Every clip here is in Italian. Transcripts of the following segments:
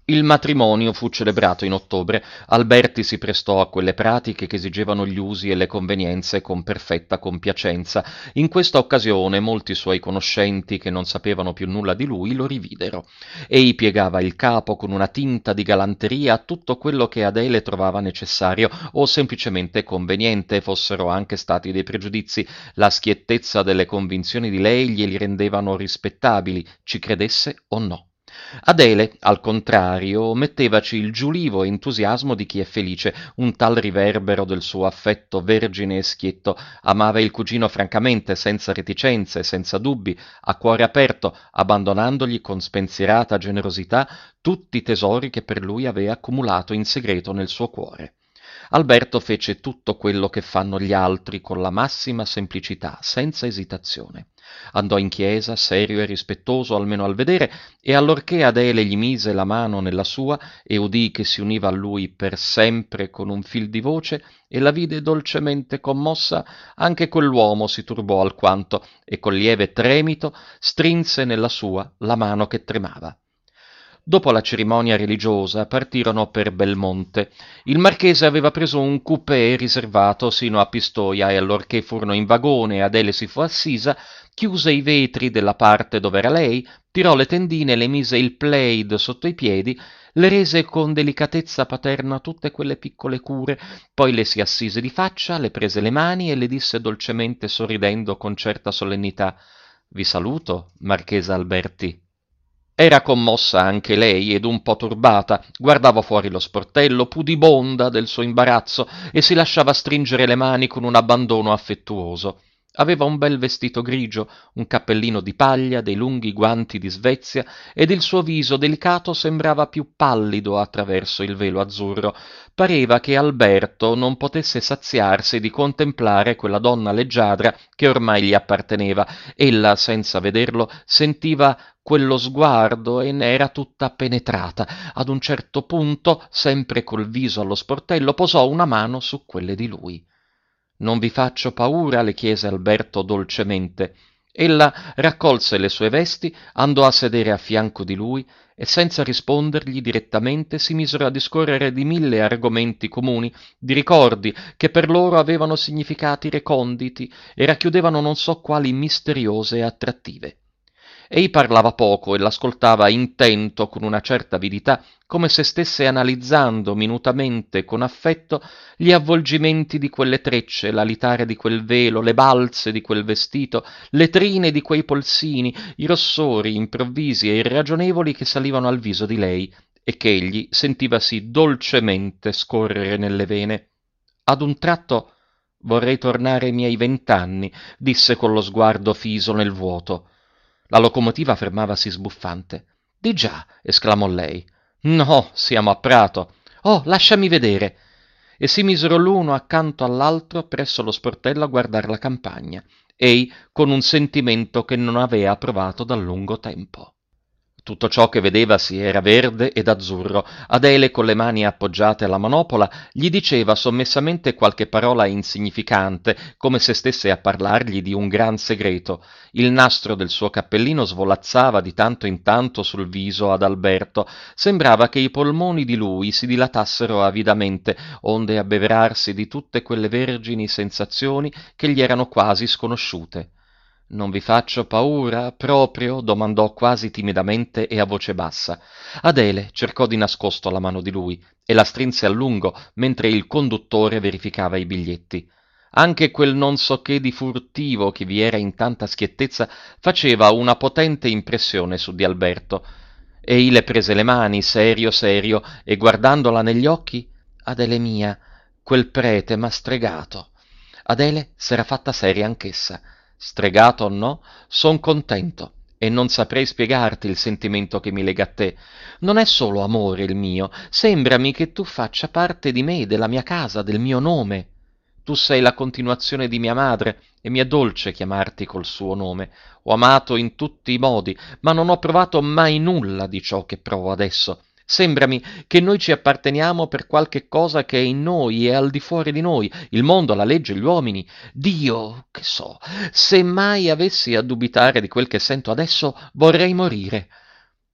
Il matrimonio fu celebrato in ottobre. Alberti si prestò a quelle pratiche che esigevano gli usi e le convenienze con perfetta compiacenza. In questa occasione molti suoi conoscenti, che non sapevano più nulla di lui, lo rividero. Ei piegava il capo con una tinta di galanteria a tutto quello che Adele trovava necessario o semplicemente conveniente, fossero anche stati dei pregiudizi. La schiettezza delle convinzioni di lei glieli rendevano rispettabili, ci credesse o no. Adele, al contrario, mettevaci il giulivo entusiasmo di chi è felice, un tal riverbero del suo affetto vergine e schietto, amava il cugino francamente, senza reticenze, senza dubbi, a cuore aperto, abbandonandogli con spensierata generosità tutti i tesori che per lui avea accumulato in segreto nel suo cuore. Alberto fece tutto quello che fanno gli altri con la massima semplicità, senza esitazione. Andò in chiesa, serio e rispettoso almeno al vedere, e allorché Adele gli mise la mano nella sua e udì che si univa a lui per sempre con un fil di voce e la vide dolcemente commossa, anche quell'uomo si turbò alquanto e con lieve tremito strinse nella sua la mano che tremava. Dopo la cerimonia religiosa partirono per Belmonte. Il marchese aveva preso un coupé riservato sino a Pistoia e allorché furono in vagone e Adele si fu assisa, chiuse i vetri della parte dov'era lei, tirò le tendine, le mise il plaid sotto i piedi, le rese con delicatezza paterna tutte quelle piccole cure, poi le si assise di faccia, le prese le mani e le disse dolcemente sorridendo con certa solennità: «Vi saluto, Marchesa Alberti». Era commossa anche lei ed un po' turbata, guardava fuori lo sportello, pudibonda del suo imbarazzo, e si lasciava stringere le mani con un abbandono affettuoso. Aveva un bel vestito grigio, un cappellino di paglia, dei lunghi guanti di Svezia, ed il suo viso delicato sembrava più pallido attraverso il velo azzurro. Pareva che Alberto non potesse saziarsi di contemplare quella donna leggiadra che ormai gli apparteneva. Ella, senza vederlo, sentiva quello sguardo e ne era tutta penetrata. Ad un certo punto, sempre col viso allo sportello, posò una mano su quelle di lui. «Non vi faccio paura?» le chiese Alberto dolcemente. Ella raccolse le sue vesti, andò a sedere a fianco di lui e senza rispondergli direttamente si misero a discorrere di 1000 argomenti comuni, di ricordi che per loro avevano significati reconditi e racchiudevano non so quali misteriose attrattive. Ei parlava poco e l'ascoltava intento con una certa avidità, come se stesse analizzando minutamente con affetto gli avvolgimenti di quelle trecce, l'alitare di quel velo, le balze di quel vestito, le trine di quei polsini, i rossori improvvisi e irragionevoli che salivano al viso di lei e che egli sentivasi dolcemente scorrere nelle vene. Ad un tratto «Vorrei tornare ai miei 20 anni», disse con lo sguardo fiso nel vuoto. La locomotiva fermavasi sbuffante. «Di già!» esclamò lei. «No, siamo a Prato». «Oh, lasciami vedere!» E si misero l'uno accanto all'altro presso lo sportello a guardar la campagna, ei con un sentimento che non avea provato da lungo tempo. Tutto ciò che vedevasi era verde ed azzurro. Adele, con le mani appoggiate alla manopola, gli diceva sommessamente qualche parola insignificante, come se stesse a parlargli di un gran segreto. Il nastro del suo cappellino svolazzava di tanto in tanto sul viso ad Alberto. Sembrava che i polmoni di lui si dilatassero avidamente, onde abbeverarsi di tutte quelle vergini sensazioni che gli erano quasi sconosciute. «Non vi faccio paura, proprio?» domandò quasi timidamente e a voce bassa. Adele cercò di nascosto la mano di lui e la strinse a lungo mentre il conduttore verificava i biglietti. Anche quel non so che di furtivo che vi era in tanta schiettezza faceva una potente impressione su di Alberto. Ei le prese le mani, serio serio, e guardandola negli occhi: «Adele mia, quel prete m'ha stregato». Adele s'era fatta seria anch'essa. «Stregato o no, son contento e non saprei spiegarti il sentimento che mi lega a te. Non è solo amore il mio, sembrami che tu faccia parte di me, della mia casa, del mio nome. Tu sei la continuazione di mia madre e mi è dolce chiamarti col suo nome. Ho amato in tutti i modi, ma non ho provato mai nulla di ciò che provo adesso. Sembrami che noi ci apparteniamo per qualche cosa che è in noi e al di fuori di noi, il mondo, la legge, gli uomini. Dio, che so, se mai avessi a dubitare di quel che sento adesso, vorrei morire».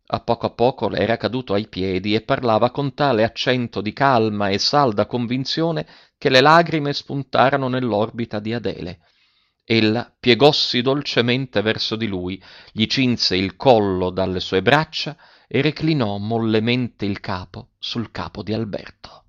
A poco le era caduto ai piedi e parlava con tale accento di calma e salda convinzione che le lagrime spuntarono nell'orbita di Adele. Ella piegossi dolcemente verso di lui, gli cinse il collo dalle sue braccia e reclinò mollemente il capo sul capo di Alberto.